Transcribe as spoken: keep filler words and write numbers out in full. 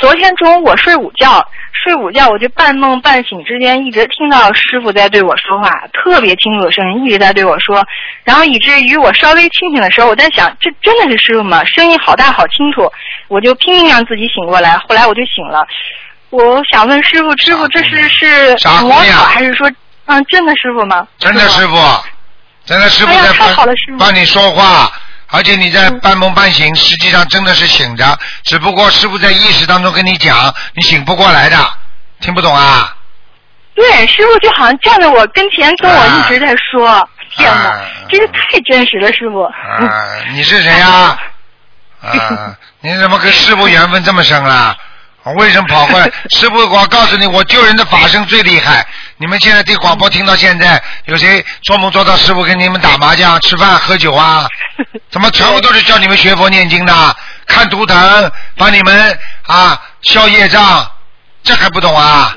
昨天中午我睡午觉，睡午觉我就半梦半醒之间一直听到师傅在对我说话，特别清楚的声音一直在对我说，然后以至于我稍微清醒的时候，我在想这真的是师傅吗？声音好大好清楚，我就拼命让自己醒过来，后来我就醒了。我想问师傅，师傅这是是魔法还是说嗯真的师傅吗？ 真的师傅，真的师傅在帮、哎、 帮你说话。而且你在半梦半醒，实际上真的是醒着，只不过师父在意识当中跟你讲，你醒不过来的，听不懂啊？ 对，师父就好像站在我跟前跟我一直在说，啊、天哪，啊、真是太真实了，师父。 啊，你是谁呀？啊，你怎么跟师父缘分这么深啊？我为什么跑过来？师父，我告诉你，我救人的法身最厉害。你们现在听广播听到现在，有谁做梦做到师父跟你们打麻将、吃饭、喝酒啊？怎么全部都是教你们学佛念经的，看图腾，帮你们啊消业障，这还不懂啊？